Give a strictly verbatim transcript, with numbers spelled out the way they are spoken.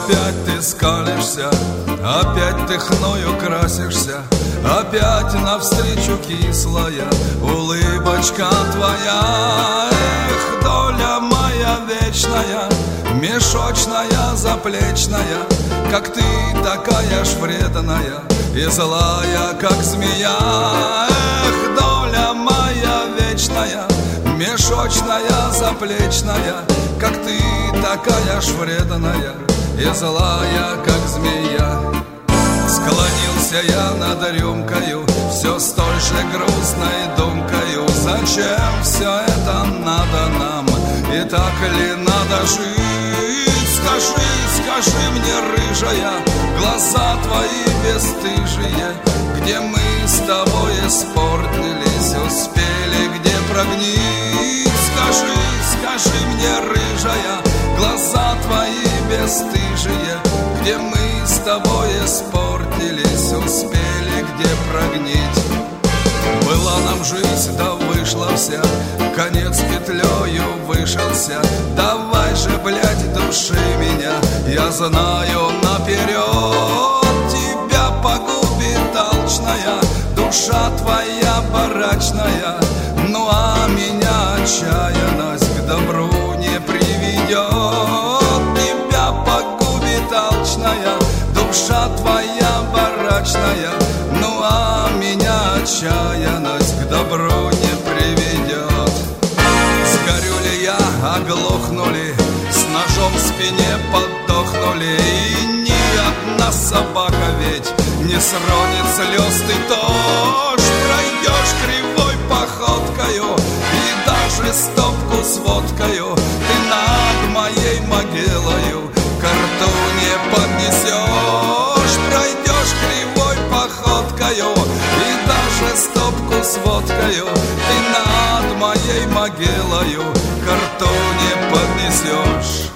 опять ты скалишься, опять ты хною красишься, опять навстречу кислая улыбочка твоя. Эх, доля моя вечная, мешочная, заплечная, как ты такая ж вредная и злая, как змея. Эх, доля моя вечная, мешочная, заплечная, как ты такая ж вредная и злая, как змея. Склонился я над рюмкою, все с той же грустной думкою. Зачем все это надо нам, и так ли надо жить? Скажи, скажи мне, рыжая, глаза твои бесстыжие, где мы с тобой испортились, успели где прогнить? Скажи, скажи мне, рыжая, глаза твои бесстыжие, где мы с тобой испортились, успели где прогнить? Была нам жизнь, да вышла вся, конец петлею вышелся. Давай же, блядь, души меня, я знаю наперед. Тебя погубит алчная душа твоя барачная, ну а меня отчаянность к добру не приведет. Тебя погубит алчная душа твоя барачная, ну а меня отчаянность к добру не приведет. Сгорю ли я, оглохну ли, с ножом в спине подохнули, и ни одна собака ведь не сронит слез ты тоже. Пройдешь кривой походкою и даже стопку с водкою ты над моей могилою карту не поднесешь. Пройдешь кривой походкою и даже стопку с водкою ты над моей могилою карту не поднесешь.